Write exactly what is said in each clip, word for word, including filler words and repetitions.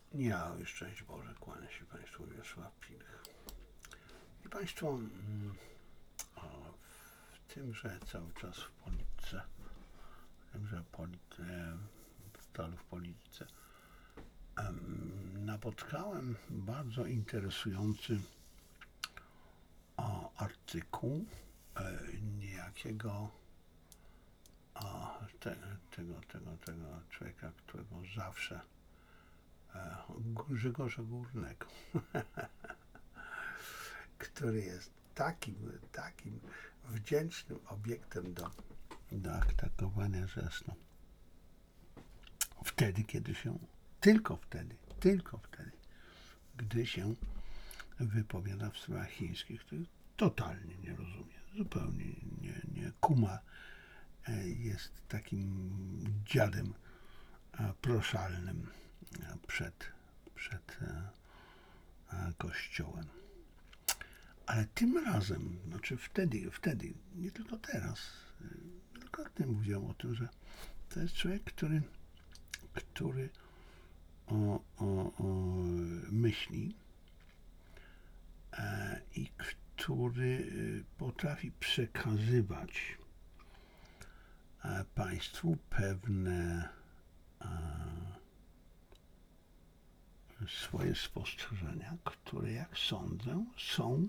Ja, szczęść Boże, kłania się Państwu Wiesław Pilch. I Państwo, mm, o, w tymże cały czas w polityce, w tymże polity, w w polityce, em, napotkałem bardzo interesujący o, artykuł e, niejakiego o, te, tego, tego, tego człowieka, którego zawsze e, Grzegorza Górnego, który jest takim, takim wdzięcznym obiektem do, do atakowania, że no, wtedy, kiedy się, tylko wtedy, tylko wtedy, gdy się wypowiada w sprawach chińskich, których totalnie nie rozumie, zupełnie nie, nie kuma, jest takim dziadem proszalnym przed, przed Kościołem. Ale tym razem, znaczy wtedy, wtedy, nie tylko teraz, wielokrotnie mówiłem o tym, że to jest człowiek, który, który o, o, o myśli e, i który potrafi przekazywać e, państwu pewne e, swoje spostrzeżenia, które, jak sądzę, są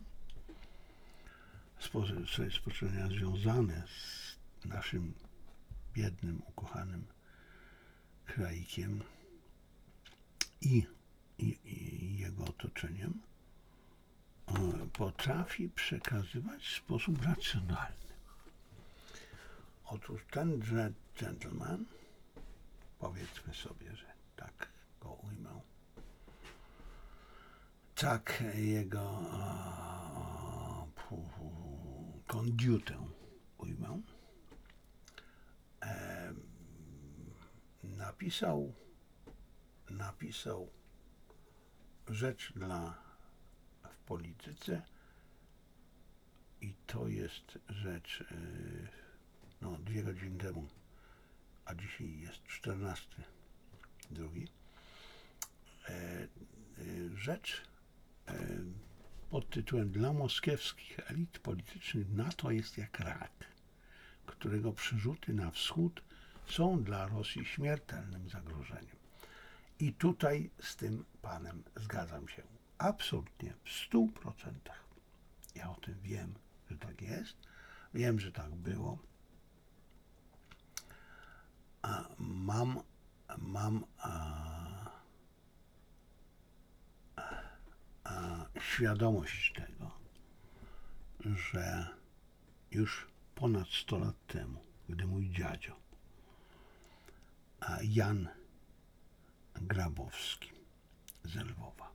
swoje spostrzeżenia związane z naszym biednym, ukochanym kraikiem i, i, i jego otoczeniem, potrafi przekazywać w sposób racjonalny. Otóż tenże gentleman, powiedzmy sobie, że tak go ujmę, tak jego o, kondiutę ujmę, e, napisał, napisał rzecz dla w polityce i to jest rzecz e, no, dwie godziny temu, a dzisiaj jest czternasty drugi. E, e, rzecz e, pod tytułem Dla moskiewskich elit politycznych NATO jest jak rak, którego przerzuty na wschód są dla Rosji śmiertelnym zagrożeniem. I tutaj z tym panem zgadzam się absolutnie w stu procentach. Ja o tym wiem, że tak jest. Wiem, że tak było. A mam, mam a, a, świadomość tego, że już ponad sto lat temu, gdy mój dziadzio a Jan Grabowski z Lwowa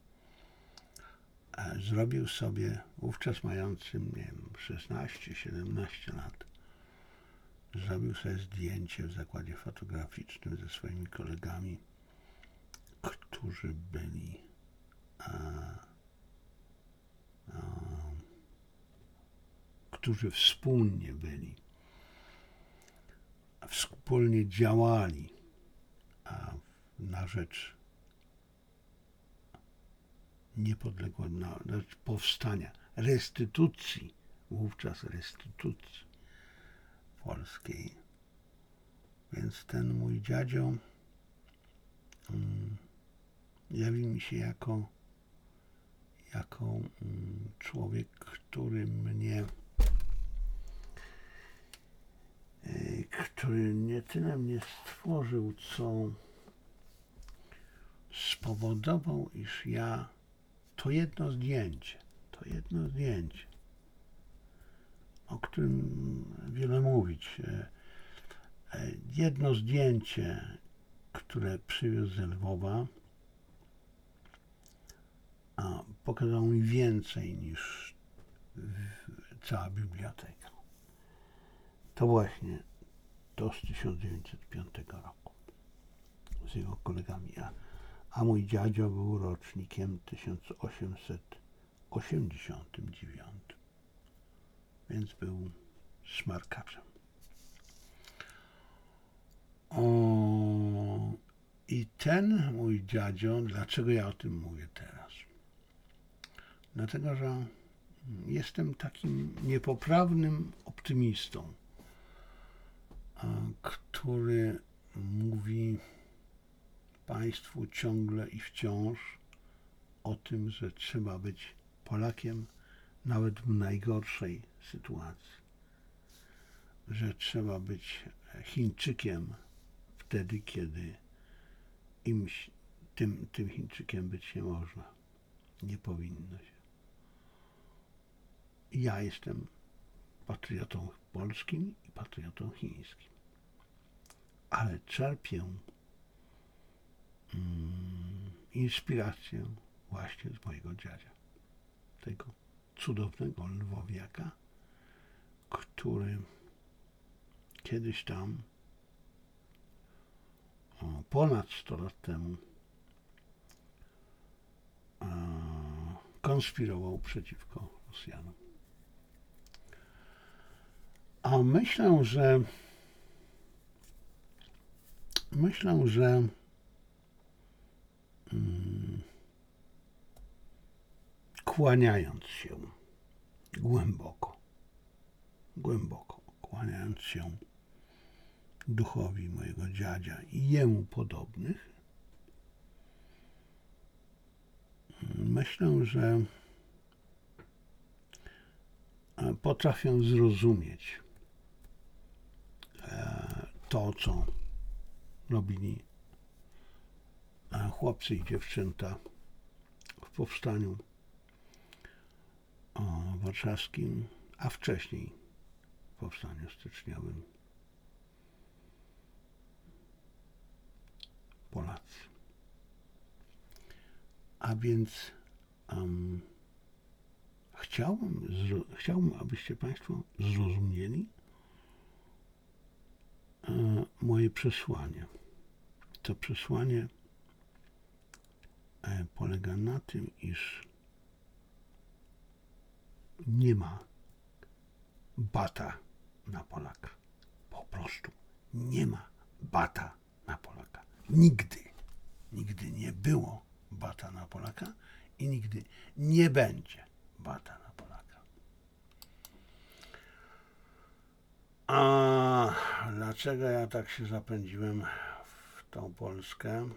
a, zrobił sobie, wówczas mający, nie wiem, szesnaście siedemnaście lat, zrobił sobie zdjęcie w zakładzie fotograficznym ze swoimi kolegami, którzy byli a, a, którzy wspólnie byli, wspólnie działali a, na rzecz niepodległego, na rzecz powstania, restytucji, wówczas restytucji polskiej. Więc ten mój dziadzio um, jawi mi się jako, jako um, człowiek, który mnie y, który nie tyle mnie stworzył, co spowodował, iż ja to jedno zdjęcie, to jedno zdjęcie, o którym wiele mówić, jedno zdjęcie, które przywiózł z Lwowa, a pokazał mi więcej niż cała biblioteka. To właśnie to z tysiąc dziewięćset piątego roku z jego kolegami, a, a mój dziadzio był rocznikiem tysiąc osiemset osiemdziesiątym dziewiątym, więc był smarkaczem. O, I ten mój dziadzio, dlaczego ja o tym mówię teraz? Dlatego, że jestem takim niepoprawnym optymistą, który mówi państwu ciągle i wciąż o tym, że trzeba być Polakiem nawet w najgorszej sytuacji, że trzeba być Chińczykiem wtedy, kiedy im, tym, tym Chińczykiem być nie można, nie powinno się. Ja jestem patriotą polskim i patriotą chińskim, ale czerpię mm, inspirację właśnie z mojego dziadzia, tego cudownego lwowiaka, który kiedyś tam o, ponad sto lat temu o, konspirował przeciwko Rosjanom. A myślę, że myślę, że mm, kłaniając się głęboko, głęboko kłaniając się duchowi mojego dziadzia i jemu podobnych, myślę, że potrafię zrozumieć to, co robili chłopcy i dziewczęta w powstaniu warszawskim, a wcześniej w powstaniu styczniowym Polacy. A więc um, chciałbym, chciałbym, abyście Państwo zrozumieli e, moje przesłanie. To przesłanie e, polega na tym, iż nie ma bata na Polaka. Po prostu nie ma bata na Polaka. Nigdy, nigdy nie było bata na Polaka i nigdy nie będzie bata na Polaka. A dlaczego ja tak się zapędziłem w tą Polskę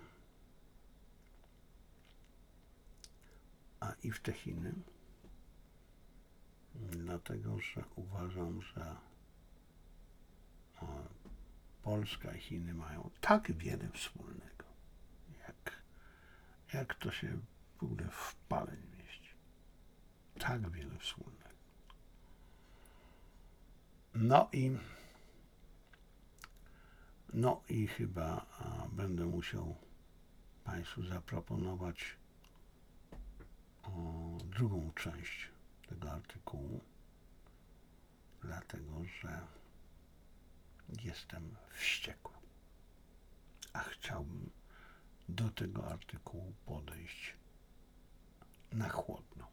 a i w te Chiny? Dlatego, że uważam, że Polska i Chiny mają tak wiele wspólnego, jak, jak to się w ogóle w pale nie mieści. Tak wiele wspólnego. No i no i chyba a, będę musiał Państwu zaproponować o, drugą część tego artykułu, dlatego, że jestem wściekły, a chciałbym do tego artykułu podejść na chłodno.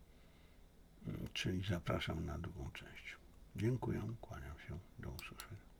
Czyli zapraszam na drugą część. Dziękuję, kłaniam się, do usłyszenia.